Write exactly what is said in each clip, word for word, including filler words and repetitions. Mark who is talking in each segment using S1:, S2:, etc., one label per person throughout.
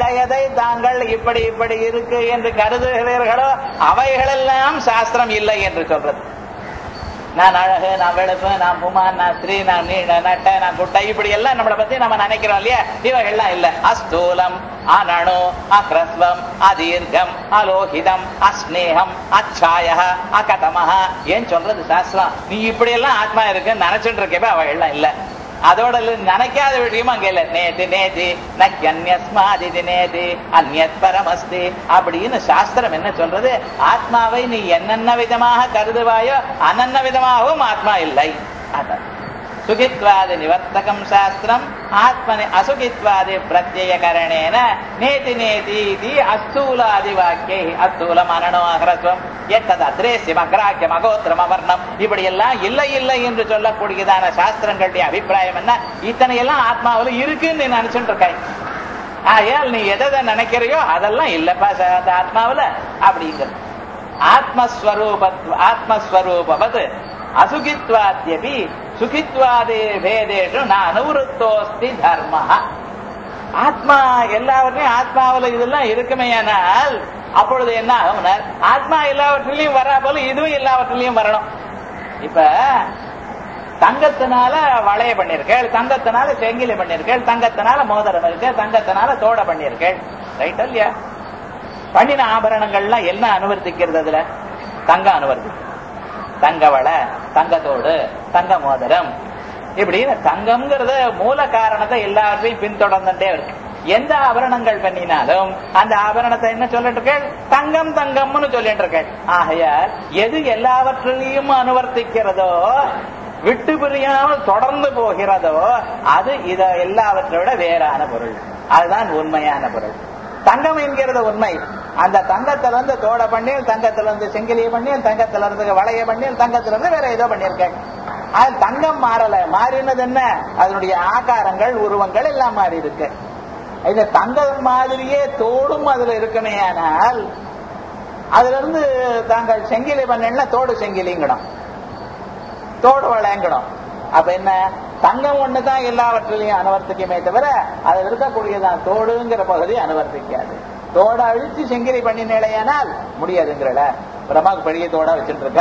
S1: எதை எதை தாங்கள் இப்படி இப்படி இருக்கு என்று கருதுகிறீர்களோ அவைகளெல்லாம் சாஸ்திரம் இல்லை என்று சொல்றது. நான் அழகு, நான் வெளுப்பு, நான் புமான், நான் ஸ்ரீ, நான் நீ நட்ட, நான் குட்டை, இப்படி எல்லாம் நம்மளை பத்தி நம்ம நினைக்கிறோம் இல்லையா, இவைகள்லாம் இல்ல. அஸ்தூலம், அனணு, அக்ரஸ்வம், அதீர்க்கம், அலோகிதம், அஸ்னேகம், அச்சாய, அகதமஹ ஏன் சொல்றது சாஸ்திரம்? நீ இப்படி எல்லாம் ஆத்மா இருக்குன்னு நினைச்சுட்டு இருக்கவே அவைகள்லாம் இல்ல. அதோட நினைக்காத விஷயமா அங்க இல்ல. நேதி நேதி நன்யஸ்மாதி நேதி அந்யத் பரமஸ்தி அப்படின்னு சாஸ்திரம் என்ன சொல்றது? ஆத்மாவை நீ என்னென்ன விதமாக கருதுவாயோ அனன்ன விதமாகவும் ஆத்மா இல்லை. அதான் சுகித்வாதி நிவர்த்தகம் சாஸ்திரம் ஆத்மனி அசுகித்வாதி பிரத்யயகரணேன நேதி நேதி அஸ்தூலாதி வாக்கியை அஸ்தூலம் அனணோ அகரஸ்வம் எத்தது அத்ரேசியம் அக்ராக்கியம் அகோத்திரம் அவர்ணம் இப்படி எல்லாம் இல்லை இல்லை என்று சொல்லக்கூடியதான சாஸ்திரங்களுடைய அபிப்பிராயம் என்ன? இத்தனை எல்லாம் ஆத்மாவில் இருக்குன்னு நீ நினைச்சுட்டு இருக்காய். ஆகையால் நீ எதை நினைக்கிறையோ அதெல்லாம் இல்லப்பா அந்த ஆத்மாவில் அப்படிங்கிறது. ஆத்மஸ்வரூப ஆத்மஸ்வரூபவது அசுகித்வாத்யபி சுகித்வாதே பேதேஷு ந அனுவருத்தோஸ்தி தர்ம. ஆத்மா எல்லாவற்றையும் ஆத்மாவில் இதெல்லாம் இருக்குமேயானால் அப்பொழுது என்ன ஆகும்? ஆத்மா எல்லாவற்றிலையும் வரா போல இதுவும் எல்லாவற்றிலையும் வரணும். இப்ப தங்கத்தினால வளைய பண்ணிருக்கேள், தங்கத்தினால செங்கிலி பண்ணிருக்கேள், தங்கத்தினால மோதிரம் இருக்கு, தங்கத்தினால தோட பண்ணிருக்கேள், ரைட் இல்லையா? பண்ணின ஆபரணங்கள்லாம் என்ன அனுவர்த்திக்கிறது? அதுல தங்கம் அனுவர்த்தி, தங்க வளை, தங்கத்தோடு, தங்க மோதிரம், இப்படின்னு தங்கம்ங்கிறத மூல காரணத்தை எல்லாவற்றையும் பின்தொடர்ந்துட்டே இருக்கு. எந்த ஆபரணங்கள் பண்ணினாலும் அந்த ஆபரணத்தை என்ன சொல்லிட்டு இருக்கேள்? தங்கம் தங்கம்னு சொல்லிட்டு இருக்கேள். ஆகையால் எது எல்லாவற்றையும் அனுவர்த்திக்கிறதோ விட்டு பிரியாமல் தொடர்ந்து போகிறதோ அது இத எல்லாவற்றை விட வேறான பொருள். அதுதான் உண்மையான பொருள். தங்கம் என்கிறது உண்மை. அந்த தங்கத்திலிருந்து தோட பண்ணி, தங்கத்திலிருந்து செங்கிலியை பண்ணி, தங்கத்திலிருந்து வளைய பண்ணி, தங்கத்திலிருந்து வேற ஏதோ பண்ணியிருக்கேன். அது தங்கம் மாறல. மாறினது என்ன? அதனுடைய ஆகாரங்கள், உருவங்கள் எல்லாம் மாறி இருக்கு. இந்த தங்கம் மாதிரியே தோடும் அதுல இருக்குமே. ஆனால் அதுல இருந்து தாங்கள் செங்கிலி பண்ணா தோடு செங்கிலிங்கணும், தோடு வளையங்கணும். அப்ப என்ன? தங்கம் ஒண்ணுதான் எல்லாவற்றிலையும் அனுவர்த்திக்குமே தவிர அதில் இருக்கக்கூடியதான் தோடுங்கிற பகுதி அனுவர்த்திக்காது. தோட அழிச்சு செங்கிலி பண்ணினேனால் முடியாதுங்கிறல. பிரம்மாவுக்கு பெரிய தோடா வச்சுட்டு இருக்க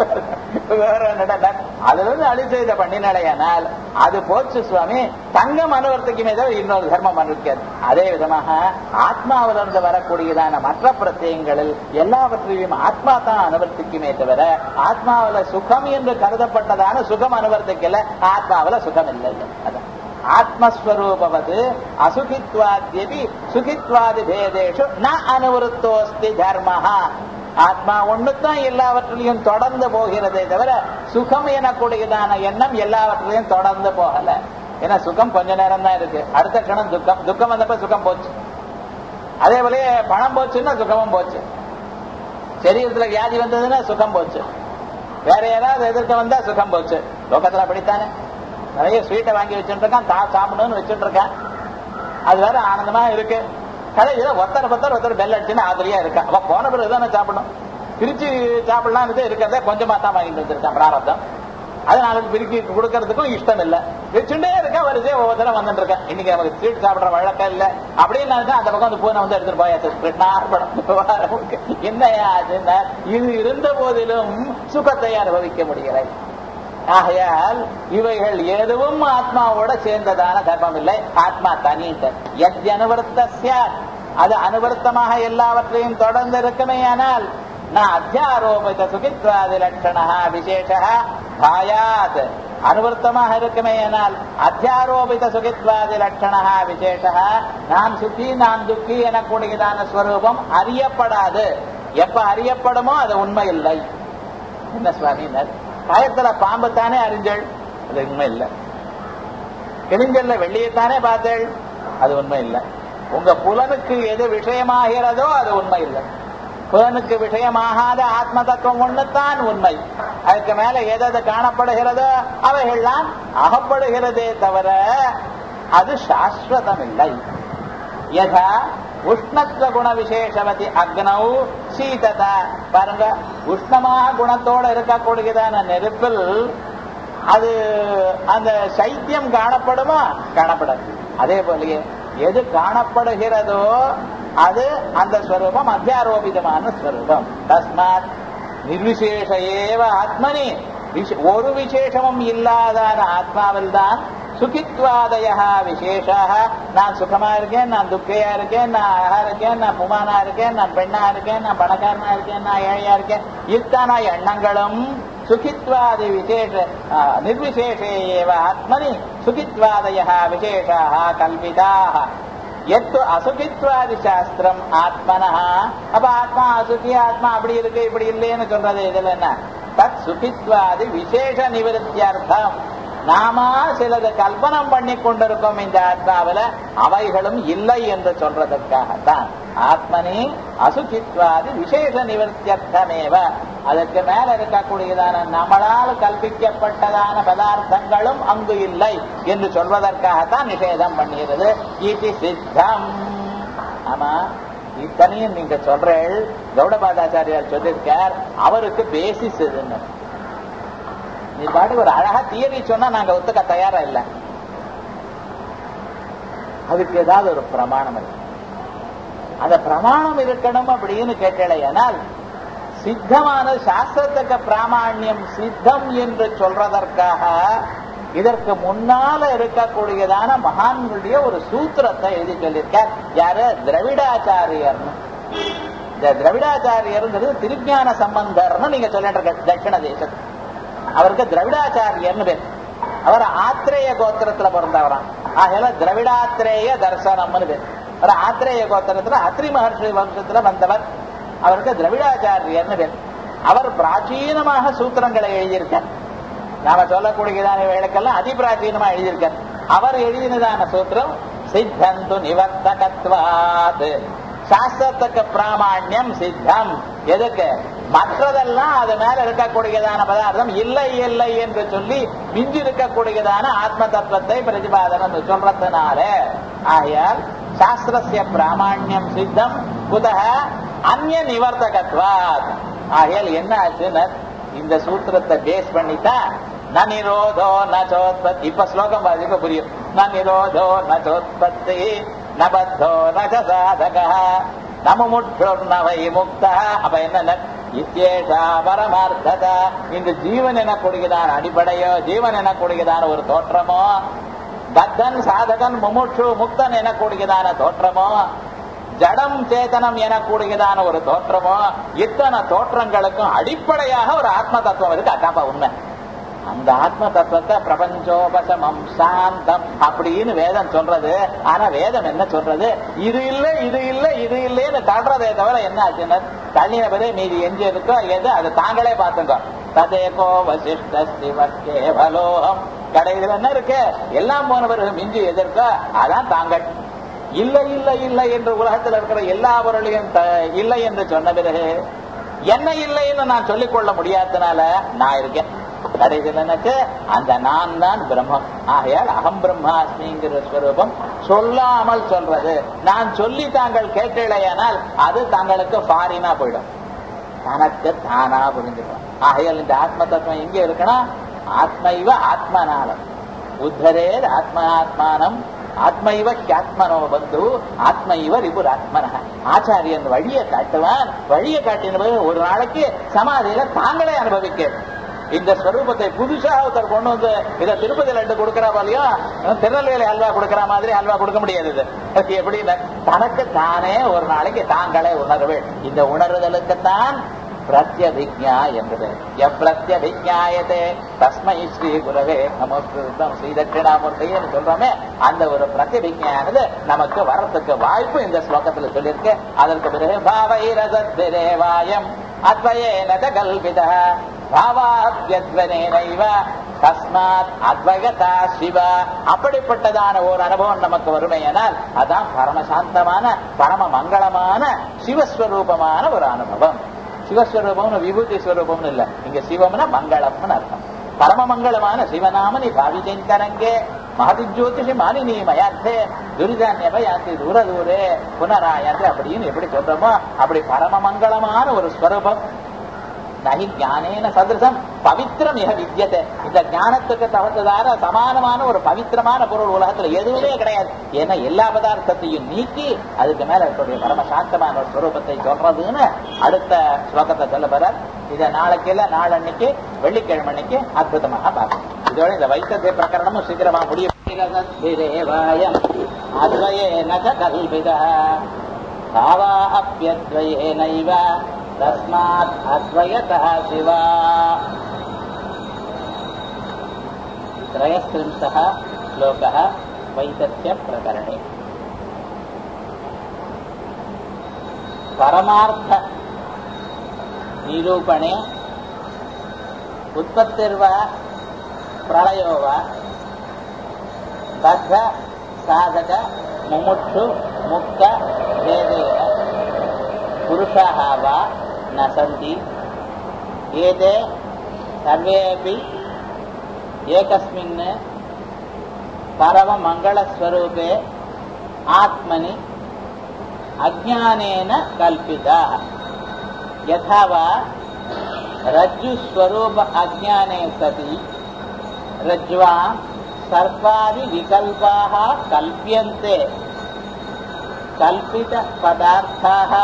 S1: வேற என்னடா அதுல இருந்து அழிச்சு இதை பண்ணினேனால் அது போச்சு சுவாமி. தங்கம் அனுவர்த்திக்குமே தவிர இன்னொரு தர்மம் அனுவர்த்திக்காது. அதே விதமாக ஆத்மாவிலிருந்து வரக்கூடியதான மற்ற பிரத்யங்களில் எல்லாவற்றையும் ஆத்மா தான் அனுவர்த்திக்குமே தவிர ஆத்மாவில சுகம் என்று கருதப்பட்டதான சுகம் அனுவர்த்திக்கல, ஆத்மாவில சுகம் இல்லை. அதான் ஆத்மஸ்வரூபவது அசுகித்வாத்யபி சுகித்வாதி பேதேஷு ந அனுவருத்தோஸ்தி தர்மஹ. ஆத்மா ஒண்ணுதான் எல்லாவற்றிலையும் தொடர்ந்து போகிறதே தவிர சுகம் எனக்கூடியதான எண்ணம் எல்லாவற்றிலையும் தொடர்ந்து போகல. ஏன்னா சுகம் கொஞ்ச நேரம் தான் இருக்கு, அடுத்த கணம் துக்கம். துக்கம் வந்தப்ப சுகம் போச்சு. அதே போல பணம் போச்சுன்னா சுகமும் போச்சு. சரீரத்துல வியாதி வந்ததுன்னா சுகம் போச்சு. வேற யாராவது எதிர்க்க வந்தா சுகம் போச்சு. லோகத்துல அப்படித்தானே. நிறைய ஸ்வீட்டை வாங்கி வச்சுட்டு இருக்கான், தா சாப்பிடணும்னு வச்சுட்டு இருக்கான். அது வேற ஆனந்தமா இருக்கு. கடைசியில ஒருத்தர் பத்தர் ஒருத்தர் பெல் அடிச்சுன்னு ஆதரியா இருக்கா. அவ போன பிறகு தானே சாப்பிடணும். பிரிச்சு சாப்பிடலாம் இருக்கிறத கொஞ்சமா தான் வாங்கிட்டு வந்திருக்கான் பிராரப்தம். அதனால பிரிக்கி கொடுக்கறதுக்கும் இஷ்டம் இல்ல. வச்சுட்டே இருக்கா, வரிசையா ஒவ்வொருத்தர வந்துட்டு இருக்கேன். இன்னைக்கு நமக்கு ஸ்வீட் சாப்பிடுற வழக்கம் இல்ல அப்படின்னு அந்த பக்கம் வந்து பூனை வந்து எடுத்துட்டு போயாச்சு. என்னையா ஆச்சுன்னா இது இருந்த போதிலும் சுகத்தை அனுபவிக்க முடியலை. ஆகையால் இவைகள் எதுவும் ஆத்மாவோட சேர்ந்ததான தர்மம் இல்லை. ஆத்மா தனித்த எத் அனுவர்த்த அது அனுவர்த்தமாக எல்லாவற்றையும் தொடர்ந்து இருக்குமே. ஆனால் நான் அத்தியாரோபித சுகித்வாதி லட்சணா விசேஷா பாயாத் அனுவர்த்தமாக இருக்குமே. ஆனால் அத்தியாரோபித சுகித்வாதி லட்சணா விசேஷா நான் சுத்தி நான் துக்கி எனக்கூடியதான ஸ்வரூபம் அறியப்படாது. எப்ப அறியப்படுமோ அது உண்மை இல்லை. என்ன சுவாமினர்? காயத்துல பாம்பு தானே அறிஞ்சள், அது உண்மை இல்லை. கிழிஞ்சல்ல வெள்ளியைத்தானே பார்த்தள், அது உண்மை இல்லை. உங்க புலனுக்கு எது விஷயமாகிறதோ அது உண்மை இல்லை. புலனுக்கு விஷயமாகாத ஆத்ம தத்துவம் ஒண்ணுதான் உண்மை. அதுக்கு மேல எது காணப்படுகிறதோ அவைகள்லாம் அகப்படுகிறதே தவிர அது சாஸ்வதம் இல்லை. யதா உஷ்ணத்துவ குண விசேஷவதி அக்னௌ சீததா. பாருங்க, உஷ்ணமாக குணத்தோட இருக்கக்கூடியதான நெருப்பில் அது அந்த சைத்தியம் காணப்படுமா? காணப்படாது. அதே போலயே எது காணப்படுகிறதோ அது அந்த ஸ்வரூபம் அத்தியாரோபிதமான ஸ்வரூபம். தஸ்மாத் நிர்விசேஷ ஏவ ஆத்மனி, ஒரு விசேஷமும் இல்லாதான ஆத்மாவில் தான் சுகித்வாதயா விசேஷாக, நான் சுகமா இருக்கேன், நான் துக்கையா இருக்கேன், நான் அழகா இருக்கேன், நான் புமானா இருக்கேன், நான் பெண்ணா இருக்கேன், நான் பணக்காரனா இருக்கேன், நான் ஏழையா இருக்கேன், இத்தனை எண்ணங்களும் சுகித்வாதி விசேஷ நிர்விசேஷேவ ஆத்மனி சுகித்வாதயா விசேஷாக கல்பிதாக. எத்து அசுகித்வாதி சாஸ்திரம் ஆத்மனா, அப்ப ஆத்மா அசுகி, ஆத்மா அப்படி இருக்கு இப்படி இல்லைன்னு சொல்றது இதுல என்ன? தத் சுகித்வாதி விசேஷ நிவர்த்தியர்த்தம். நாம சிலது கல்பனம் பண்ணி கொண்டிருக்கோம் இந்த ஆத்மாவில, அவைகளும் இல்லை என்று சொல்றதற்காகத்தான் ஆத்மனி அசுகித்வாதி விசேஷ நிவர்த்தியர்த்தமேவ. அதற்கு மேல இருக்கக்கூடியதான நம்மளால் கல்பிக்கப்பட்டதான பதார்த்தங்களும் அங்கு இல்லை என்று சொல்வதற்காகத்தான் நிஷேதம் பண்ணுகிறது. இது சித்தம். ஆமா, இத்தனையும் நீங்க சொல்றேள், கௌடபாதாச்சாரியார் சொல்லியிருக்கார், அவருக்கு பேசிஸ் எதுன்னு. நீ பாட்டு ஒரு அழகா தியரி சொன்னா நாங்க ஒத்துக்க தயாரா இல்லை. அதுக்கு ஏதாவது ஒரு பிரமாணம் இருக்கு. அந்த பிரமாணம் இருக்கணும் அப்படின்னு கேட்டலையானால் சித்தமான சாஸ்திரத்துக்கு பிராமாண்யம் சித்தம் என்று சொல்றதற்காக இதற்கு முன்னால இருக்கக்கூடியதான மகான்களுடைய ஒரு சூத்திரத்தை எழுதி சொல்லியிருக்கார். யாரு? திரவிடாச்சாரியர்னு. இந்த திரவிடாச்சாரியர்ங்கிறது திருஞான சம்பந்தர்னு நீங்க சொல்லிட்டு இருக்க தட்சிண தேசத்து. அவருக்கு திரவிடாச்சாரியர்னு பேர். அவர் ஆத்திரேய கோத்திரத்துல பிறந்தவரான். ஆகல திரவிடாத்திரேய தர்சனம்னு பேர். அவர் ஆத்திரேய கோத்திரத்துல அத்ரி மகர்ஷி வம்சத்துல வந்தவர். அவருக்கு திரவிடாச்சாரியர்னு பேர். அவர் பிராச்சீனமாக சூத்திரங்களை எழுதியிருக்கார். நாம சொல்லக்கூடியதான வேலைக்கெல்லாம் அதி பிராச்சீனமா எழுதியிருக்கார். அவர் எழுதினதான சூத்திரம் சித்தந்து நிவர்த்தகத்வாத். சாஸ்திரத்துக்கு பிராமாண்யம் சித்தம். எதுக்கு? மற்றதெல்லாம் அது மேல இருக்கக்கூடியதான பதார்த்தம் இல்லை இல்லை என்று சொல்லி மிஞ்சி இருக்கக்கூடியதான ஆத்ம தத்துவத்தை பிரதிபாதனம் சொல்றதுனால ஆகையால் சாஸ்திரஸ்ய பிராமாண்யம் சித்தம் குதஹ அந்நிய நிவர்த்தகத்வாத். ஆகையால் என்ன ஆச்சுன்னு இந்த சூத்திரத்தை பேஸ் பண்ணித்தான் ந நிரோதோ நோத்பத்தி. இப்ப ஸ்லோகம் பாதிக்க புரியும். ந நிரோதோ நோத்பத்தி ந பத்தோ ந சாதக நமமுற்றோர் நவை முக்த. அப்ப என்ன? இத்தேஷா பரமார்த்தத. இந்த ஜீவன் எனக்கூடியதான அடிப்படையோ ஜீவன் எனக்கூடியதான ஒரு தோற்றமோ, பத்தன் சாதகன் முமுட்சு முக்தன் எனக்கூடியதான தோற்றமோ, ஜடம் சேதனம் எனக்கூடியதான ஒரு தோற்றமோ, இத்தனை தோற்றங்களுக்கும் அடிப்படையாக ஒரு ஆத்ம தத்துவம் இருக்கு. அதாப்பா உண்மை. அந்த ஆத்ம தத்துவத்தை பிரபஞ்சோபசமம் சாந்தம் அப்படின்னு வேதம் சொல்றது. ஆனா வேதம் என்ன சொல்றது? இது இல்லை இது இல்லை இது இல்லைன்னு தள்ளுறதே தவிர என்ன ஆச்சுன்னு தள்ளின பிறகு மீதி எஞ்சி இருக்கோ எது அது தாங்களே பார்த்துங்க. ததேகோ வசிஷ்ட சிவகேவலோகம். கடையில் என்ன இருக்கு? எல்லாம் போன பிறகு மிஞ்சி எதிர்க்கோ அதான் தாங்கள். இல்லை இல்லை இல்லை என்று உலகத்தில் இருக்கிற எல்லா பொருளையும் இல்லை என்று சொன்ன பிறகு என்ன இல்லைன்னு நான் சொல்லிக் கொள்ள முடியாதனால நான் இருக்கேன். கடைசியில் எனக்கு அந்த நான் தான் பிரம்மம். ஆகையால் அகம் பிரம்மாஸ்மிங்கிற ஸ்வரூபம் சொல்லாமல் சொல்றது. நான் சொல்லி தாங்கள் கேட்டலையானால் அது தங்களுக்கு ஃபாரினா போயிடும். தனக்கு தானா புரிஞ்சுக்கும். ஆகையால் இந்த ஆத்ம தத்துவம் எங்க இருக்கணும்? ஆத்மைவ ஆத்மனாலம் உத்தரே ஆத்மாத்மானம் ஆத்மைவ ஆத்மனோ பந்து ஆத்மைவ ரிபுர் ஆத்மன. ஆச்சாரியன் வழியை காட்டுவான். வழியை காட்டின ஒரு நாளைக்கு சமாதியில தாங்களே அனுபவிக்க இந்த ஸ்வரூபத்தை புதுசாக ஒருத்தர் கொண்டு வந்து இதை திருப்பதி லட்டு கொடுக்கிற மாதிரியும் திருநெல்வேலி அல்வா கொடுக்கிற மாதிரி அல்வா கொடுக்க முடியாது. இது எப்படின்னு தனக்கு தானே ஒரு நாளைக்கு தாங்களே உணர்வேன். இந்த உணர்தலுக்குத்தான் பிரத்யபிக்ஞா என்பது. எப்பிரத்யபிக்ஞாயதே தஸ்மை ஸ்ரீ குரவே நமக்கு ஸ்ரீ தட்சிணாமூர்த்தின்னு சொல்றோமே, அந்த ஒரு பிரத்யபிக்ஞானது நமக்கு வரத்துக்கு வாய்ப்பு இந்த ஸ்லோகத்துல சொல்லியிருக்கு. அதற்கு பிறகு பாவைரசத்விரேவாயம் அத்வயேன கல்பிதா பாவாத்யத்வனேனைவ தஸ்மாத் அத்வயதா சிவ. அப்படிப்பட்டதான ஒரு அனுபவம் நமக்கு வருமையானால் அதான் பரமசாந்தமான பரம மங்களமான சிவஸ்வரூபமான ஒரு அனுபவம். சிவஸ்வரூபம்னு விபூதி ஸ்வரூபம்னு இல்ல, இங்க சிவம்னா மங்களம்னு அர்த்தம். பரம மங்களமான சிவநாமனி பாவிச்சரங்கே மகதி ஜோதிஷி மாலினி மயாத்தே துரிதான்யபயாந்தி தூர தூரே புனராயாந்தி அப்படின்னு எப்படி சொல்றோமோ அப்படி பரம மங்களமான ஒரு ஸ்வரூபம். நகி ஞானேன சதிருஷம் பவித்திரம் மிக வித்தியத்தை. இந்த ஞானத்துக்கு தகுந்ததான சமானமான ஒரு பவித்திரமான பொருள் உலகத்துல எதுவுமே கிடையாது. ஏன்னா எல்லா பதார்த்தத்தையும் நீக்கி அதுக்கு மேல இருக்கக்கூடிய பரம சாந்தமான ஒரு ஸ்வரூபத்தை சொல்றதுன்னு அடுத்த ஸ்லோகத்தை சொல்ல போறார். இதை நாளைக்கு இல்ல நாளன்னைக்கு வெள்ளிக்கிழமை அன்னைக்கு அற்புதமாக பார்க்கணும். இதோட இந்த வைத்திய பிரகரணமும் சீக்கிரமா முடியும். அத்வயேன கல்பிதா சாவா அப்யத்வயேனைவ தஸ்மாத் அத்வயதः சிவா. त्रयस्त्रिंशः श्लोकः वैतथ्य प्रकरणे. परमार्थ निरूपणे उत्पत्तिर्वा प्रलयो वा बद्ध साधक मुमुक्षु मुक्त भेदेन पुरुषाः वा न सन्ति. एते सर्वेऽपि एकस्मिन् परममङ्गलस्वरूपे आत्मनि अज्ञानेन कल्पिताः. यथा वा रज्जुस्वरूप अज्ञाने सति रज्ज्वां सर्पादि विकल्पाः कल्प्यन्ते. कल्पित पदार्थाः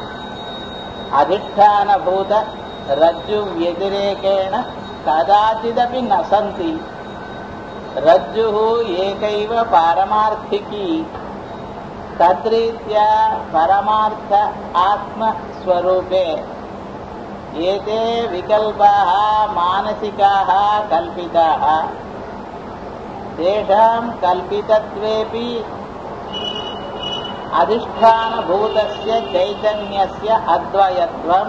S1: अधिष्ठानभूत रज्जु व्यतिरेकेण कदाचिदपि न सन्ति. रज्जुः एकैव पारमार्थिकी. तद्रीत्या परमार्थ आत्मस्वरूपे एते विकल्पाः मानसिकाः कल्पिताः. तेषां कल्पितत्वेऽपि अधिष्ठानभूतस्य चैतन्यस्य अद्वयत्वं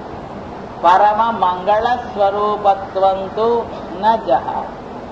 S1: परममङ्गलस्वरूपत्वं तु न जहाति.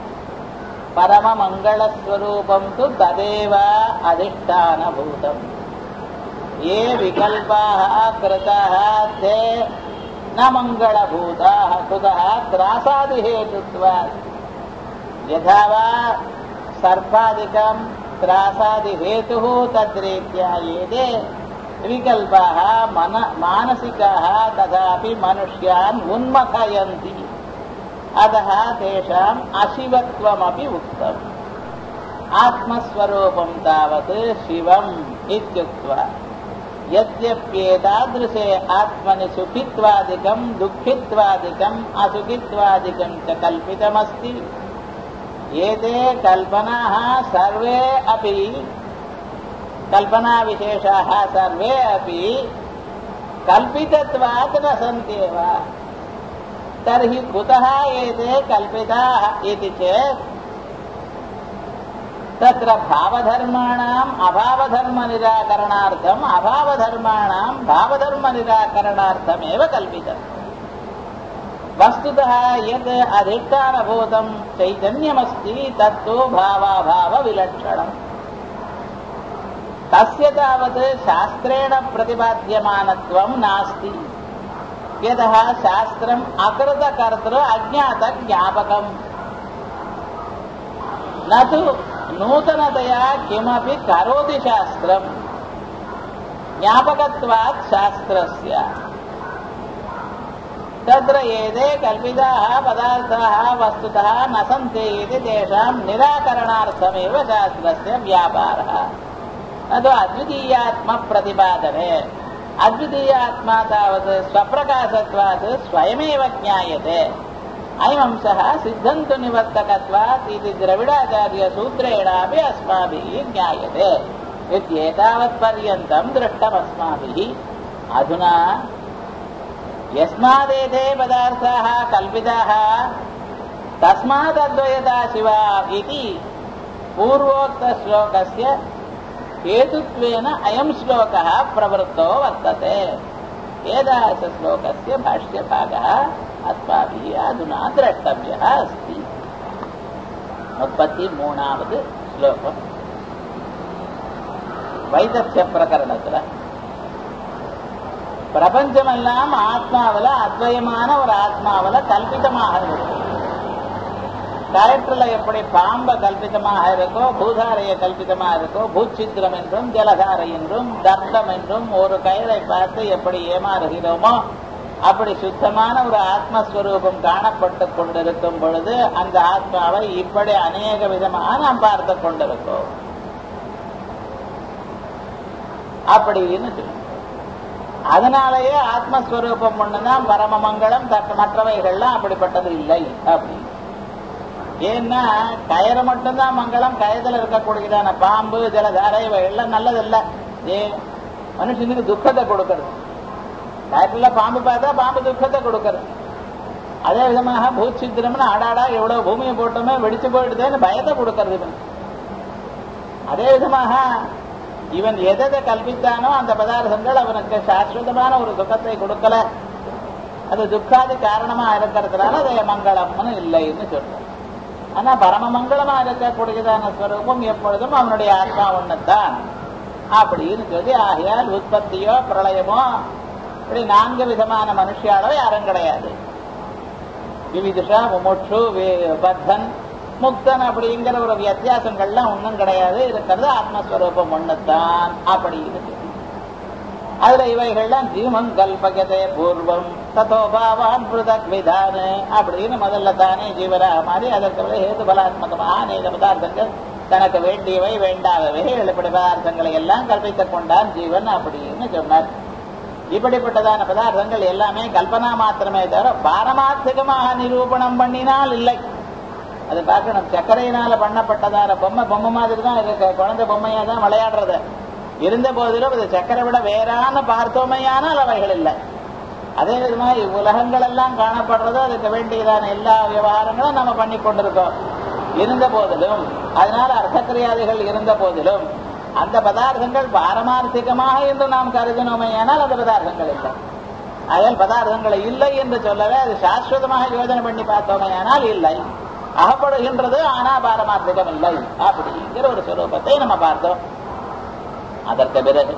S1: परममङ्गलस्वरूपं तु तदेव अधिष्ठानभूतम्. ये विकल्पाः कृताः ते न मङ्गलभूताः. कुतः? त्रासादिहेतुत्वात्. यथा वा सर्पादिकं त्रासादिहेतुः तद्रीत्या एते विकल्पाः मन मानसिकाः तथापि मनुष्यान् उन्मथयन्ति. अतः तेषाम् अशिवत्वमपि उक्तम्. आत्मस्वरूपं तावत् शिवम् इत्युक्त्वा यद्यप्येतादृशे आत्मनि सुखित्वादिकं दुःखित्वादिकं असुखित्वादिकं च कल्पितमस्ति. एते कल्पनाः सर्वे अपि कल्पनाविशेषाः सर्वे अपि कल्पितत्वात् न सन्त्येव. तर्हि कुतः एते कल्पिताः इति चेत् तत्र भावधर्माणाम् अभावधर्मनिराकरणार्थम् अभावधर्माणां भावधर्मनिराकरणार्थमेव कल्पितम्. वस्तुतः यत् अधिष्ठानभूतं चैतन्यमस्ति तत्तु भावाभावविलक्षणम्. तस्य तावत् शास्त्रेण प्रतिपाद्यमानत्वं नास्ति. यतः शास्त्रम् अकृतकर्तृ अज्ञातज्ञापकम्. न तु नूतनतया किमपि करोति शास्त्रम्. ज्ञापकत्वात् शास्त्रस्य तत्र एते कल्पिताः पदार्थाः वस्तुतः न सन्ति इति तेषां निराकरणार्थमेव शास्त्रस्य व्यापारः. न तु अद्वितीयात्मप्रतिपादने. अद्वितीयात्मा तावत् स्वप्रकाशत्वात् स्वयमेव ज्ञायते. अयमंशः सिद्धन्तु निवर्तकत्वात् इति द्रविडाचार्यसूत्रेणापि अस्माभिः ज्ञायते. इत्येतावत्पर्यन्तं दृष्टमस्माभिः. अधुना यस्मादेते पदार्थाः कल्पिताः तस्मादद्वयता शिवा इति पूर्वोक्तश्लोकस्य हेतुत्वेन अयं श्लोकः प्रवृत्तो वर्तते. एतादृशश्लोकस्य भाष्यभागः अस्माभिः अधुना द्रष्टव्यः अस्ति. मुप्पत्तिमूणावद् श्लोकम्. வைத்தத்தியப்பிரகரணத்துல பிரபஞ்சமெல்லாம் ஆத்மாவில அத்வயமான ஒரு ஆத்மாவில கல்பிதமாக இருக்கு. கரெக்டர்ல எப்படி பாம்ப கல்பிதமாக இருக்கோ, பூதாரைய கல்பிதமாக இருக்கோ, பூச்சித்திரம் என்றும் ஜலதாரை என்றும் தர்த்தம் என்றும் ஒரு கயிறை பார்த்து எப்படி ஏமாறுகிறோமோ அப்படி சுத்தமான ஒரு ஆத்மஸ்வரூபம் காணப்பட்டு கொண்டிருக்கும் பொழுது அந்த ஆத்மாவை இப்படி அநேக விதமாக நாம் பார்த்து கொண்டிருக்கோம் அப்படின்னு சொல்லு. அதனாலேயே ஆத்மஸ்வரூபம் ஒண்ணுதான் பரமமங்கலம், மற்றவைகள்லாம் அப்படிப்பட்டது இல்லை அப்படி. ஏன்னா கயிறு மட்டும்தான் மங்களம், கயத்துல இருக்கக்கூடியதான பாம்பு ஜலதாரை இவையெல்லாம் நல்லதில்லை. ஏ மனுஷனுக்கு துக்கத்தை கொடுக்கறது. கயத்துல பாம்பு பார்த்தா பாம்பு துக்கத்தை கொடுக்கறது. அதே விதமாக பூச்சித்திரம்னு ஆடாடா எவ்வளவு பூமியை போட்டோமே வெடிச்சு போயிடுதேன்னு பயத்தை கொடுக்கறது. அதே விதமாக இவன் எதை கல்பித்தானோ அந்த பதார்த்தங்கள் அவனுக்கு சாஸ்வதமான ஒரு துக்கத்தை கொடுக்கல. அது துக்காதி காரணமா இருக்கிறதுனால அதை மங்களம்னு இல்லைன்னு சொல்றான். ஆனா பரம மங்களமா இருக்கக்கூடியதான ஸ்வரூபம் எப்பொழுதும் அவனுடைய ஆத்மா ஒண்ணுத்தான் அப்படின்னு சொல்லி, ஆகையால் உற்பத்தியோ பிரளயமோ இப்படி நான்கு விதமான மனுஷியாலோ யாரும் கிடையாது. விவிதுஷா, முமுட்சு, பத்தன், முக்தன் அப்படிங்கிற ஒரு வித்தியாசங்கள்லாம் ஒன்றும் கிடையாது. இருக்கிறது ஆத்மஸ்வரூபம் ஒண்ணுத்தான் அப்படின்னு சொல்லி, அதுல இவைகள்லாம் ஜீவம் கல்பகதே பூர்வம் ததோபாவான் பிருதக் விதான அப்படின்னு முதல்ல தானே ஜீவரா மாதிரி அதற்கு ஹேது பலாத்மகமாக அநேக பதார்த்தங்கள் தனக்கு வேண்டியவை வேண்டாதவை எழுப்படி பதார்த்தங்களை எல்லாம் கல்பித்துக் கொண்டான் ஜீவன் அப்படின்னு சொன்னார். இப்படிப்பட்டதான பதார்த்தங்கள் எல்லாமே கல்பனா மாத்திரமே தவிர பாரமார்த்திகமாக நிரூபணம் பண்ணினால் இல்லை. அது பார்க்கணும். சர்க்கரையினால பண்ணப்பட்டதான பொம்மை பொம்மை மாதிரி தான் இருக்கு, குழந்தை பொம்மையா தான் விளையாடுறது. இருந்த போதிலும் அது சக்கரை விட வேறான பார்த்தோமையானால் அவைகள் இல்லை. அதே விதமாக உலகங்கள் எல்லாம் காணப்படுறது, அதுக்கு வேண்டியதான எல்லா விவகாரங்களும் நம்ம பண்ணி கொண்டிருக்கோம். இருந்த போதிலும், அதனால அர்த்தக்கிரியாதிகள் இருந்த போதிலும் அந்த பதார்த்தங்கள் பாரமார்த்திகமாக என்று நாம் கருதினோமையானால் அந்த பதார்த்தங்கள் இல்லை. அதில் பதார்த்தங்கள் இல்லை என்று சொல்லவே அது சாஸ்வதமாக யோஜனை பண்ணி பார்த்தோமையானால் இல்லை, அகப்படுகின்றது ஆனா பாரமார்த்திகம் இல்லை அப்படிங்கிற ஒரு சுரூபத்தை நம்ம பார்த்தோம். அதற்கு பிறகு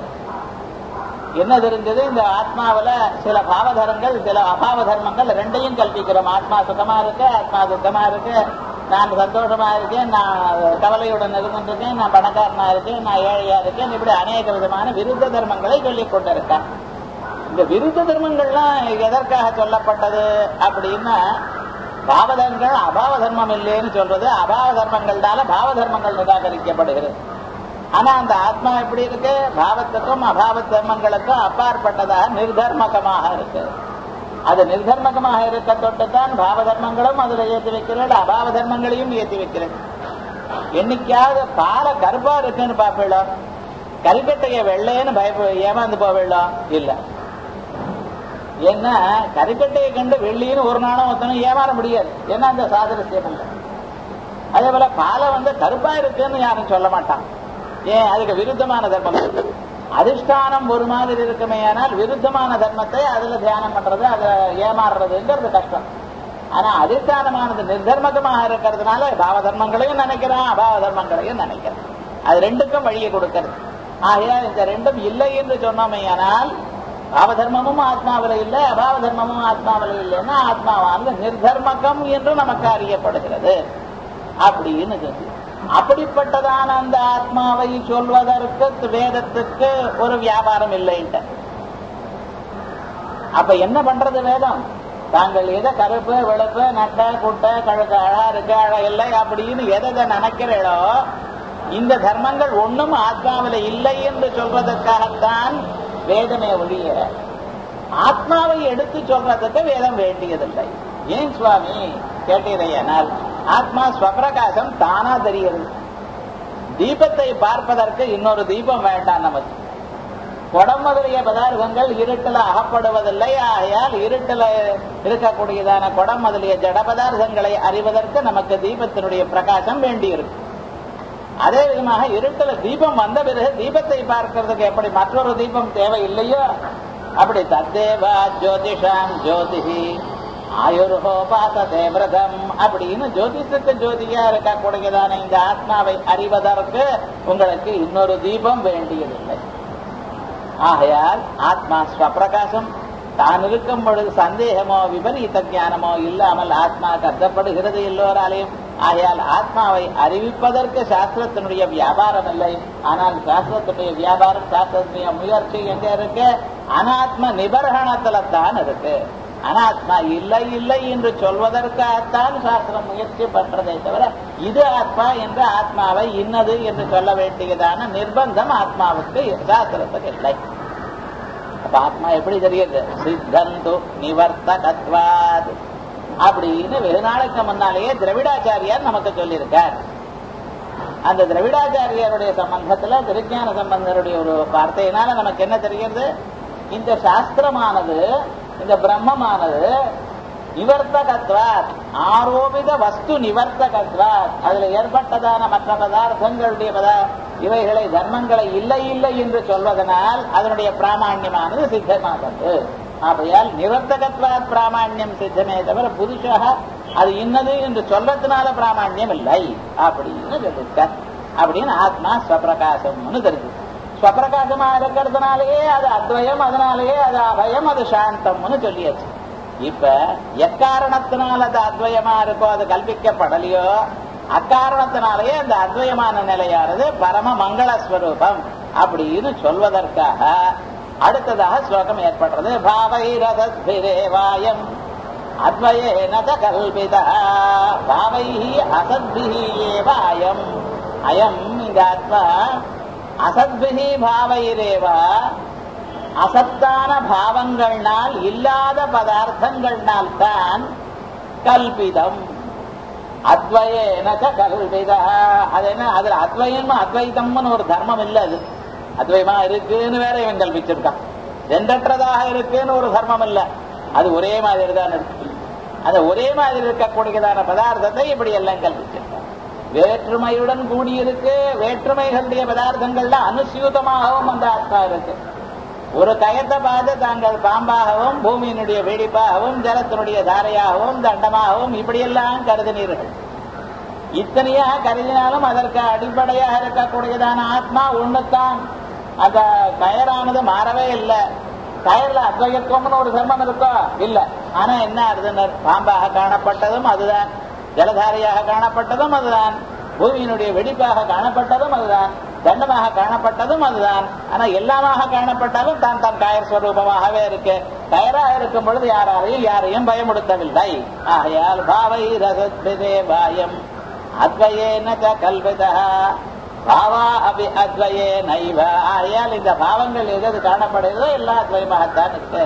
S1: என்ன தெரிஞ்சது? இந்த ஆத்மாவில சில பாவதர்மங்கள் சில அபாவ தர்மங்கள் ரெண்டையும் கல்பிக்கிறோம். ஆத்மா சுகமா இருக்கு, ஆத்மா துக்கமா இருக்கு, நான் சந்தோஷமா இருக்கேன், நான் கவலையுடன் இருந்துருக்கேன், நான் பணக்காரனா இருக்கேன், நான் ஏழையா இருக்கேன், இப்படி அநேக விதமான விருத்த தர்மங்களை சொல்லிக் கொண்டிருக்கேன். இந்த விருத்த தர்மங்கள்லாம் எதற்காக சொல்லப்பட்டது அப்படின்னா, பாவதர்மங்கள் அபாவ தர்மம் இல்லைன்னு சொல்றது, அபாவ தர்மங்கள்னால பாவ தர்மங்கள் நிராகரிக்கப்படுகிறது. ஆனா அந்த ஆத்மா எப்படி இருக்கு? பாவத்துக்கும் அபாவ தர்மங்களுக்கும் அப்பாற்பட்டதாக நிர்தர்மகமாக இருக்கு. அது நிர்தர்மகமாக இருக்க தொட்டுத்தான் பாவ தர்மங்களும் அதுல ஏற்றி வைக்கிறேன், அபாவ தர்மங்களையும் ஏற்றி வைக்கிறேன். என்னைக்காவது பால கருப்பா இருக்குன்னு பாப்பீங்களோ, கல்கட்டைய வெள்ளைன்னு பயப்ப ஏமாந்து போவீங்களோ? இல்ல. ஏன்னா கருக்கட்டையை கண்டு வெள்ளின்னு ஒரு நாளும் ஒருத்தனும் ஏமாற முடியாது. ஏன்னா அந்த சாதனசியம் இல்லை. அதே போல பாலை வந்து கருப்பா இருக்குன்னு யாரும் சொல்ல மாட்டான். ஏன்? அதுக்கு விருத்தமான தர்மம் இருக்கு. அதிஷ்டானம் ஒரு மாதிரி இருக்குமே, ஆனால் விருத்தமான தர்மத்தை அதுல தியானம் பண்றது, அதுல ஏமாறுறதுங்கிறது கஷ்டம். ஆனா அதிஷ்டானமானது நிர்தர்மகமாக இருக்கிறதுனால பாவ தர்மங்களையும் நினைக்கிறான், அபாவ தர்மங்களையும் நினைக்கிறான். அது ரெண்டுக்கும் வழியை கொடுக்கிறது. ஆகையால் இந்த ரெண்டும் இல்லை என்று சொன்னோமே, ஆனால் பாவ தர்மமும் ஆத்மாவில இல்லை, அபாவ தர்மமும் ஆத்மாவில இல்லைன்னா ஆத்மாவானது நிர்தர்மகம் என்று நமக்கு அறியப்படுகிறது அப்படின்னு சொல்லி, அப்படிப்பட்டதான அந்த ஆத்மாவை சொல்வதற்கு வேதத்துக்கு ஒரு வியாபாரம் இல்லைன்ட்டு. அப்ப என்ன பண்றது வேதம்? தாங்கள் எதை கருப்பு வெளுப்பு நட்ட குட்டை கழுக்க அழகா இருக்கு அழ இல்லை அப்படின்னு எதை நினைக்கிறீங்களோ, இந்த தர்மங்கள் ஒன்றும் ஆத்மாவில இல்லை என்று சொல்வதற்காகத்தான் வேதமே ஒழிய ஆத்மாவை எடுத்து சொல்றதுக்கு வேதம் வேண்டியதில்லை. ஏன் சுவாமி கேட்டீரையானால், ஆத்மா ஸ்வப்பிரகாசம் தானா தெரிகிறது. தீபத்தை பார்ப்பதற்கு இன்னொரு தீபம் வேண்டாம் நமக்கு. குடம் முதலிய பதார்த்தங்கள் இருட்டில் அகப்படுவதில்லை. ஆகையால் இருட்டில் இருக்கக்கூடியதான குடம் முதலிய ஜட பதார்த்தங்களை அறிவதற்கு நமக்கு தீபத்தினுடைய பிரகாசம் வேண்டியிருக்கு. அதே விதமாக இருட்டில் தீபம் வந்த பிறகு தீபத்தை பார்க்கிறதுக்கு எப்படி மற்றொரு தீபம் தேவை இல்லையோ, அப்படி தத்தேவா ஜோதிஷாம் ஜோதிஹி ஆயுர்ஹோபாசதே விரதம் அப்படின்னு ஜோதிஷத்துக்கு ஜோதியா இருக்கக்கூடியதான இந்த ஆத்மாவை அறிவதற்கு உங்களுக்கு இன்னொரு தீபம் வேண்டியதில்லை. ஆகையால் ஆத்மா ஸ்வப்பிரகாசம் தான் இருக்கும் பொழுது சந்தேகமோ விபரீத ஞானமோ இல்லாமல் ஆத்மா கருதப்படுகிறது எல்லோராலையும். ஆகையால் ஆத்மாவை அறிவிப்பதற்கு சாஸ்திரத்தினுடைய வியாபாரம் இல்லை. ஆனால் சாஸ்திரத்தினுடைய வியாபாரம், சாஸ்திரத்தினுடைய முயற்சி எங்க இருக்கு? அனாத்ம நிபர்கணத்துல தான் இருக்கு. அனாத்மா இல்லை இல்லை என்று சொல்வதற்காகத்தான் சாஸ்திரம் முயற்சி பண்றதை தவிர இது ஆத்மா என்ற ஆத்மாவை இன்னது என்று சொல்ல வேண்டியதான நிர்பந்தம் ஆத்மாவுக்கு சாஸ்திரத்துக்கு இல்லை. அப்ப ஆத்மா எப்படி தெரியுது? சித்தந்து நிவர்த்தகத்வாத் அப்படின்னு வெகு நாளைக்கு முன்னாலேயே திரவிடாச்சாரியார் நமக்கு சொல்லியிருக்கார். அந்த திரவிடாச்சாரியருடைய சம்பந்தத்துல திருஞான சம்பந்தருடைய ஒரு வார்த்தையினால நமக்கு என்ன தெரிகிறது? இந்த சாஸ்திரமானது, இந்த பிரம்மமானது நிவர்த்தகத்வாத், ஆரோபித வஸ்து நிவர்த்தகத்வாத், அதுல ஏற்பட்டதான மற்ற பதார்த்தங்களுடைய பதா இவைகளை தர்மங்களை இல்லை இல்லை என்று சொல்வதனால் அதனுடைய பிராமாண்யமானது சித்தமாகிறது. ஆகையால் நிவர்த்தகத்வாத் பிராமாண்யம் சித்தமே தவிர புதுசாக அது இன்னது என்று சொல்றதுனால பிராமாண்யம் இல்லை அப்படின்னு சொல்லிருக்க. அப்படின்னு ஆத்மா ஸ்வப்பிரகாசம்னு தெரிஞ்சு, ஸ்வப்பிரகாசமா இருக்கிறதுனாலேயே அது அத்வயம், அதனாலேயே அது அபயம், அது சாந்தம்னு சொல்லியாச்சு. இப்ப எக்காரணத்தினால அது அத்வயமா இருக்கோ, அது கல்பிக்கப்படலையோ, அக்காரணத்தினாலேயே அந்த அத்வயமான நிலையானது பரம மங்களஸ்வரூபம் அப்படின்னு சொல்வதற்காக அடுத்ததாக ஸ்லோகம் ஏற்படுறது. பாவைரதத்பிரேவாயம் அத்வயேன கல்பிதா பாவைஹி அசத்பிஹி ஏவ அயம். அயம் இந்த ஆத்மா அசத்பிஹி பாவைரேவா, அசத்தான பாவங்கள்னால் இல்லாத பதார்த்தங்கள்னால் தான் கல்பிதம். அத்வயேன கல்பிதா, அது என்ன? அதுல அத்வயம் அத்வைதம்னு ஒரு தர்மம் இல்லை. அது அத்வயமா இருக்குன்னு வேற இவன் கல்பிச்சிருக்கான். ரெண்டற்றதாக இருக்குன்னு ஒரு தர்மம் இல்ல, அது ஒரே மாதிரி தான் இருக்கு. அந்த ஒரே மாதிரி இருக்கக்கூடியதான பதார்த்தத்தை இப்படி எல்லாம் கல்பிச்சிருக்கான். வேற்றுமையுடன் கூடியிருக்கு. வேற்றுமைகளுடைய பதார்த்தங்கள்ல அனுசியூதமாகவும் அந்த ஆத்மா இருக்கு. ஒரு கயத்தை பார்த்து தாங்கள் பாம்பாகவும் பூமியினுடைய வெடிப்பாகவும் ஜலத்தினுடைய தாரையாகவும் தண்டமாகவும் இப்படியெல்லாம் கருதினீர்கள். இத்தனையாக கருதினாலும் அதற்கு அடிப்படையாக இருக்கக்கூடியதான ஆத்மா ஒண்ணுத்தான். அந்த கயரானது மாறவே இல்லை. கயர்ல அத்வயத்துவம்னு ஒரு தர்மம் இருக்கோ இல்ல. ஆனா என்ன ஆகுதுன்னு, பாம்பாக காணப்பட்டதும் அதுதான், ஜலதாரியாக காணப்பட்டதும் அதுதான், பூமியினுடைய வெடிப்பாக காணப்பட்டதும் அதுதான், தண்டமாக காணப்பட்டதும் அதுதான். ஆனா எல்லாமாக காணப்பட்டாலும் தான் தான் கயர் ஸ்வரூபமாகவே இருக்கு. கயராக இருக்கும் பொழுது யாராலையும் யாரையும் பயமுடுத்தவில்லை. ஆகையால் பாவை ரசத்பிதே பாயம் அத்வயேன கல்பிதா பாவா அபி அத்வயே நைவ. ஆகையால் இந்த பாவங்கள் எது காணப்படுகிறதோ எல்லா அத்வயமாகத்தான் இருக்கு.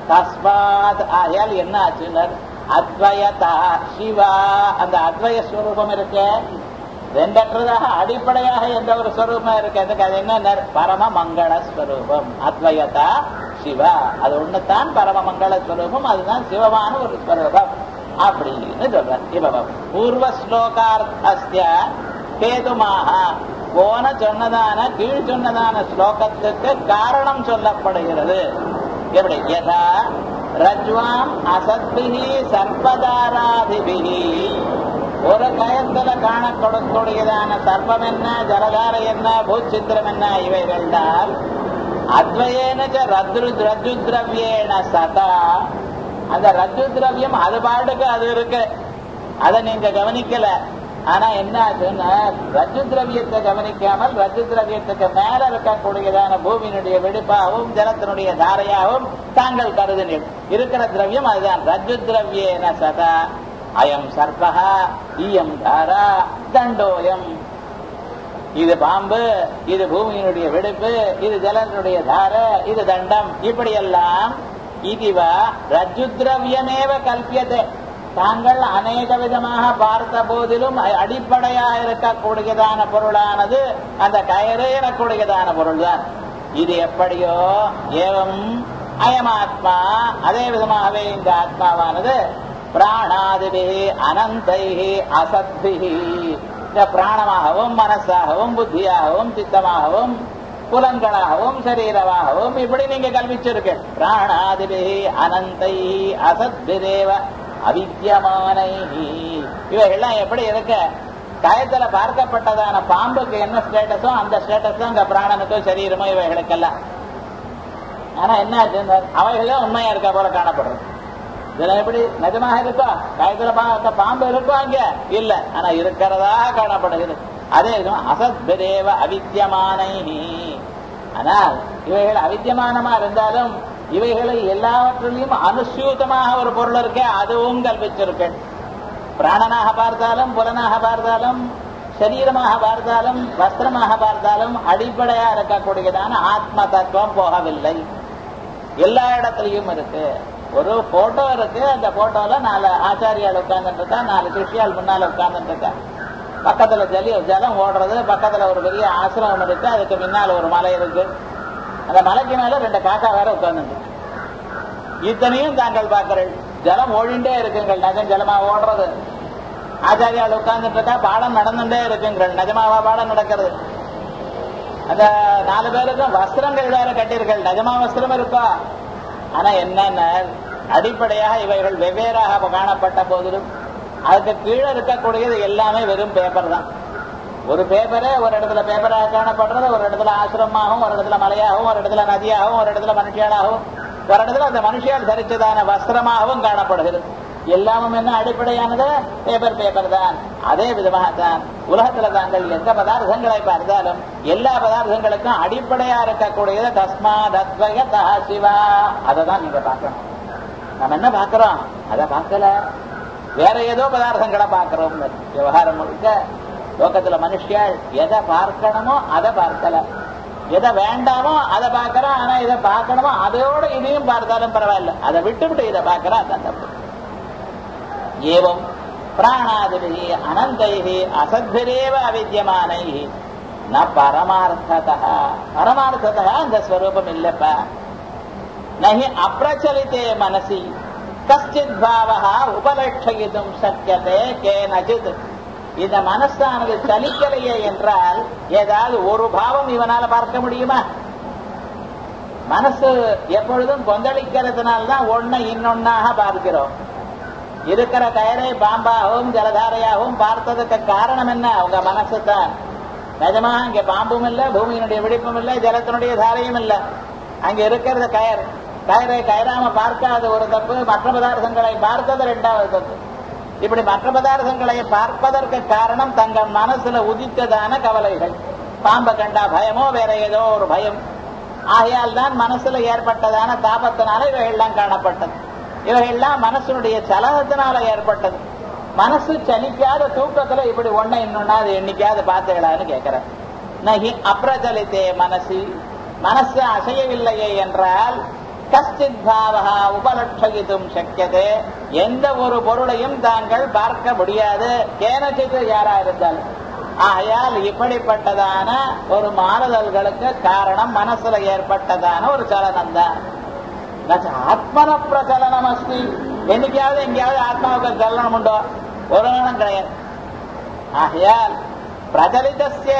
S1: தஸ்மாத் ஆகையால் என்ன ஆச்சுன்னா அத்வயதா சிவா, அந்த அத்வய ஸ்வரூபம் இருக்கு ரெண்டற்றதாக அடிப்படையாக எந்த ஒரு ஸ்வரூபம் இருக்கு, அதுக்கு அது என்ன? பரம மங்கள ஸ்வரூபம். அத்வயதா சிவா, அது ஒண்ணுதான் பரம மங்கள ஸ்வரூபம், அதுதான் சிவமான ஒரு ஸ்வரூபம் அப்படின்னு சொல்ற. இப்ப பூர்வ ஸ்லோகார்த்தஸ்ய கேதுமாக போன சொன்னதான கீழ் சொன்னதான ஸ்லோகத்துக்கு காரணம் சொல்லப்படுகிறது. எப்படி? யதா ரஜ்வாம் அசத்பிஹி சர்ப்பதாராதிபிஹி, ஒரு கயத்துல காணக்கூடக்கூடியதான சர்ப்பம் என்ன, ஜலதாரை என்ன, பூச்சித்திரம் என்ன, இவைகள்தான் அத்வயேன ரஜு ரஜு திரவியேன சதா, அந்த ரஜு திரவியம் அது பாட்டுக்கு அது இருக்கு, அதை நீங்க கவனிக்கல. ஆனா என்ன ஆச்சுன்னா ரஜு திரவியத்தை கவனிக்காமல் ரஜு திரவியத்துக்கு மேல இருக்கக்கூடியதான பூமியினுடைய வெடிப்பாகவும் ஜலத்தினுடைய தாரையாகவும் தாங்கள் கருதினீர். இருக்கிற திரவியம் அதுதான். ரஜு திரவியேன சதா அயம் சர்பகா இயம் தாரா தண்டோயம். இது பாம்பு, இது பூமியினுடைய வெடிப்பு, இது ஜலத்தினுடைய தார, இது தண்டம், இப்படியெல்லாம் இதுவா ரஜு திரவியமேவ கல்பியதே. தாங்கள் அநேக விதமாக பார்த்த போதிலும் அடிப்படையாக இருக்கக்கூடியதான பொருளானது அந்த கயறு எனக்கூடியதான பொருள் தான். இது எப்படியோ ஏவம் அயமாத்மா, அதே விதமாகவே இந்த ஆத்மாவானது பிராணாதிபிஹி அனந்தைஹி அசத்பிஹி, இந்த பிராணமாகவும் மனசாகவும் புத்தியாகவும் சித்தமாகவும் புலன்களாகவும் சரீரமாகவும் இப்படி நீங்க கல்விச்சிருக்க. பிராணாதிபிஹி அனந்தைஹி அசத்பிரேவ அவித்யமானைஹி, இவைகள்லாம் எப்படி இருக்க? கயத்துல பார்க்கப்பட்டதான பாம்புக்கு என்ன ஸ்டேட்டஸோ அந்த ஸ்டேட்டஸ் தான் இந்த பிராணனுக்கோ சரீரமோ இவைகளுக்கெல்லாம். ஆனா என்ன ஆச்சு, அவைகளே உண்மையா இருக்க போல காணப்படுறது. இதெல்லாம் எப்படி நிஜமாக இருக்கோ? கயத்துல பார்க்க பாம்பு இருக்கோ? அங்க இல்ல, ஆனா இருக்கிறதாக காணப்படுகிறது. அதே அசத்பிரேவ அவித்யமானைஹி. ஆனால் இவைகள் அவித்தியமானமா இருந்தாலும் இவைகளில் எல்லாவற்றிலையும் அனுசூதமாக ஒரு பொருள் இருக்கே அதுவும் கல்பிச்சிருக்கேன். பிராணனாக பார்த்தாலும் புலனாக பார்த்தாலும் சரீரமாக பார்த்தாலும் வஸ்திரமாக பார்த்தாலும் அடிப்படையா இருக்கக்கூடியதான ஆத்ம தத்துவம் போகவில்லை. எல்லா இடத்துலயும் இருக்கு. ஒரு போட்டோ இருக்கு, அந்த போட்டோல நாலு ஆச்சாரியால் உட்கார்ந்துட்டு இருக்கா, நாலு சிஷ்யால் முன்னால உட்கார்ந்துட்டு இருக்கா. பக்கத்துல ஜலி ஜலம் ஓடுறது, பக்கத்துல ஒரு பெரிய ஆசிரமம் இருக்கு, அதுக்கு முன்னால ஒரு மலை இருக்கு, அந்த மலைக்கு மேல ரெண்டு காக்கா வேற உட்கார்ந்துட்டு. இத்தனையும் தாங்கள் பார்க்கிறேன். ஜலம் ஓடிண்டே இருக்குங்கள், நஜம் ஜலமா ஓடுறது. ஆச்சாரியால் உட்கார்ந்துட்டு இருக்கா, பாடம் நடந்துட்டே இருக்குங்கள், நிஜமாவா பாடம் நடக்கிறது. அந்த நாலு பேருக்கும் வஸ்திரங்கள் வேற கட்டியிருக்கள், நிஜமா வஸ்திரம் இருக்கா. ஆனா என்னன்னா அடிப்படையாக இவைகள் வெவ்வேறாக காணப்பட்ட போதிலும் அதுக்கு கீழே இருக்கக்கூடியது எல்லாமே வெறும் பேப்பர் தான். ஒரு பேப்பரே ஒரு இடத்துல பேப்பராக காணப்படுறது, ஒரு இடத்துல ஆசிரமாகவும், ஒரு இடத்துல மலையாகவும், ஒரு இடத்துல நதியாகவும், ஒரு இடத்துல மனுஷியாளாகவும், ஒரு இடத்துல அந்த மனுஷியால் தரிச்சதான வஸ்திரமாகவும் காணப்படுகிறது. எல்லாமும் என்ன அடிப்படையானது? பேப்பர் பேப்பர் தான். அதே விதமாகத்தான் உலகத்துல தாங்கள் எந்த பதார்த்தங்களை பார்த்தாலும் எல்லா பதார்த்தங்களுக்கும் அடிப்படையா இருக்கக்கூடியது தஸ்மா தத்வய தஹ சிவா. அதை தான் நீங்க பார்க்கணும். நம்ம என்ன பார்க்கிறோம்? அதை பார்க்கல, வேற ஏதோ பதார்த்தங்களை பார்க்கிறோம். விவகாரம் முழுக்க லோகத்துல மனுஷியால் எதை பார்க்கணுமோ அதை பார்க்கல, எதை வேண்டாமோ அதை பார்க்கிறோம். ஆனா இதை பார்க்கணுமோ அதோட இதையும் பார்த்தாலும் பரவாயில்ல, அதை விட்டு விட்டு இதை பார்க்கிறோம். அதான் தப்பு. ஏவம் பிராணாதிபிஹி அனந்தைஹி அசத்பிரேவ அவித்யமானைஹி ந பரமார்த்ததः. பரமார்த்ததः அந்த ஸ்வரூபம் இல்லப்பா. நஹி அப்ரச்சலிதே மனசி கஷ்டித் பாவः உபலட்சயிதும் சக்கியதே கேனசித். இந்த மனசானது சலிக்கலையே என்றால் ஏதாவது ஒரு பாவம் இவனால பார்க்க முடியுமா? மனசு எப்பொழுதும் கொந்தளிக்கிறதுனால்தான் ஒன்ன இன்னொன்னாக பார்க்கிறோம். இருக்கிற கயரை பாம்பாகவும் ஜலதாரையாகவும் பார்த்ததுக்கு காரணம் என்ன? அவங்க மனசு தான். நிஜமாக அங்கே பாம்பும் இல்லை, பூமியினுடைய வெடிப்பும் இல்லை, ஜலத்தினுடைய தாரையும் இல்லை. அங்க இருக்கிறது கயர். கயரை கயராம பார்க்காத ஒரு தப்பு, மற்ற பதார்த்தங்களை பார்த்தது இரண்டாவது தப்பு. இப்படி மற்ற பதார்த்தங்களை பார்ப்பதற்கு காரணம் தங்கள் மனசுல உதித்ததான கவலைகள். பாம்பை கண்டா பயமோ வேற ஏதோ ஒரு பயம். ஆகையால் தான் மனசுல ஏற்பட்டதான தாபத்தினால இவையெல்லாம் காணப்பட்டது. இவையெல்லாம் மனசுடைய சலனத்தினால ஏற்பட்டது. மனசு சலிக்காத தூக்கத்துல இப்படி ஒன்ன இன்னொன்னா அது என்னைக்காவது பார்த்தீங்களான்னு கேட்கிறேன். நஹி அப்ரச்சலித்தே மனசு, மனசு அசையவில்லையே என்றால் கஷ்டித் பாவஹா உபலட்சயிதும் சக்கியதே. எந்த ஒரு பொருளையும் தாங்கள் பார்க்க முடியாது. கேனச்சித்து யாரா இருந்தால். ஆகையால் இப்படிப்பட்டதான ஒரு மாறுதல்களுக்கு காரணம் மனசுல ஏற்பட்டதான ஒரு சலனம் தான். ஆத்மன பிரச்சலனம் அஸ்தி. என்னைக்காவது எங்கேயாவது ஆத்மாவுக்கு சலனம் உண்டோ? ஒரு நாளும் கிடையாது. ஆகையால் பிரச்சலிதஸ்ய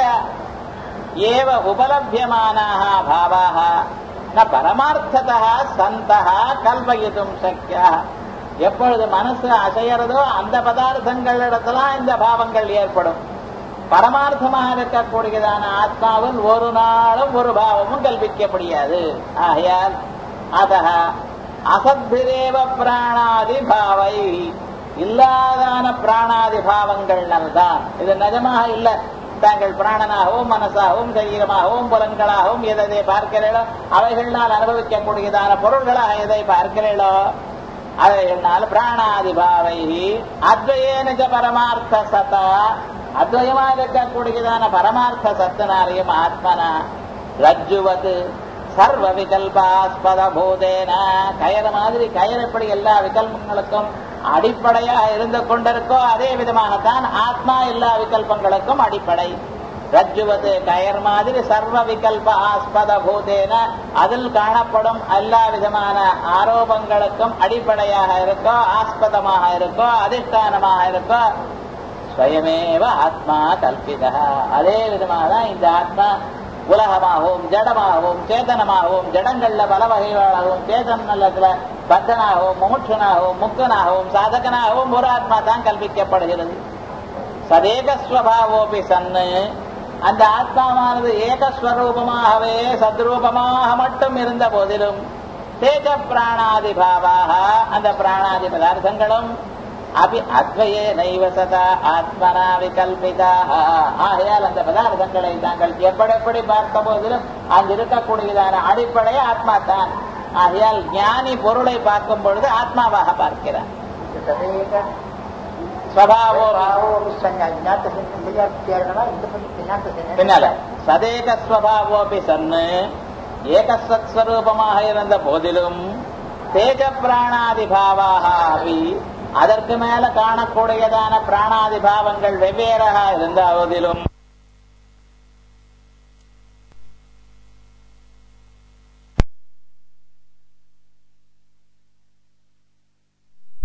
S1: ஏவ உபலபியமானாக பாவாக ந பரமார்த்ததः சந்தः கல்பயிதும் சக்கியா. எப்பொழுது மனசு அசையறதோ அந்த பதார்த்தங்களிடத்துலாம் இந்த பாவங்கள் ஏற்படும். பரமார்த்தமாக இருக்கக்கூடியதான ஆத்மாவில் ஒரு நாளும் ஒரு பாவமும் கல்பிக்க முடியாது. ஆகையால் அதஹ அசத்பிரேவ பிராணாதி பாவை, இல்லாதான பிராணாதி பாவங்கள் தான். இது நிஜமாக இல்லை. தாங்கள் பிராணனாகவும் மனசாகவும் சரீரமாகவும் புலன்களாகவும் எதை பார்க்கிறீர்களோ அவைகளால் அனுபவிக்கக்கூடியதான பொருள்களாக எதை பார்க்கிறீர்களோ அவைகளால் பிராணாதி பாவை அத்வயேன பரமார்த்த சதா, அத்வயமாக இருக்கக்கூடியதான பரமார்த்த சத்தினாலையும் ஆத்மனா ரஜ்ஜுவது சர்வ விகல்பாஸ்பத பூதேன. கயற மாதிரி கயர் எப்படி எல்லா விகல்பங்களுக்கும் அடிப்படையாக இருந்து கொண்டிருக்கோ அதே விதமாகத்தான் ஆத்மா எல்லா விகல்பங்களுக்கும் அடிப்படை. ரஜ்ஜுவது கயர் மாதிரி சர்வ விகல்ப ஆஸ்பத பூதேன, அதில் காணப்படும் எல்லா விதமான ஆரோபங்களுக்கும் அடிப்படையாக இருக்கோ, ஆஸ்பதமாக இருக்கோ, அதிஷ்டானமாக இருக்கோ ஸ்வயமேவ ஆத்மா கல்பிதா. அதே விதமாக தான் இந்த ஆத்மா உலகமாகவும் ஜடமாகவும் சேதனமாகவும், ஜடங்கள்ல பல வகைகளாகவும் சேதனத்துல பத்தனாகவும் முமுட்சனாகவும் முக்தனாகவும் சாதகனாகவும் ஒரு ஆத்மா தான் கல்பிக்கப்படுகிறது. சதேகஸ்வபாவோபி சன்னு, அந்த ஆத்மாவானது ஏகஸ்வரூபமாகவே சத்ரூபமாக மட்டும் இருந்த போதிலும் தேஜ பிராணாதி பாவாக அந்த பிராணாதி பதார்த்தங்களும் அபி அத்வயே நைவ சதா ஆத்மனா விகல்பிதா. ஆகையால் அந்த பதார்த்தங்களை தாங்கள் எப்படி எப்படி பார்த்த போதிலும் அங்கு இருக்கக்கூடியதான அடிப்படையே ஆத்மா தான். ஆகையால் ஞானி பொருளை பார்க்கும் பொழுது ஆத்மாவாக பார்க்கிறார். பின்னால சதேக ஸ்வபாவோபி சன்னு ஏகஸ்வரூபமாக இருந்த போதிலும் தேஜ பிராணாதி பாவாக அபி அதற்கு மேல காணக்கூடியதான பிராணாதி பாவங்கள் வெவ்வேறாக இருந்த போதிலும்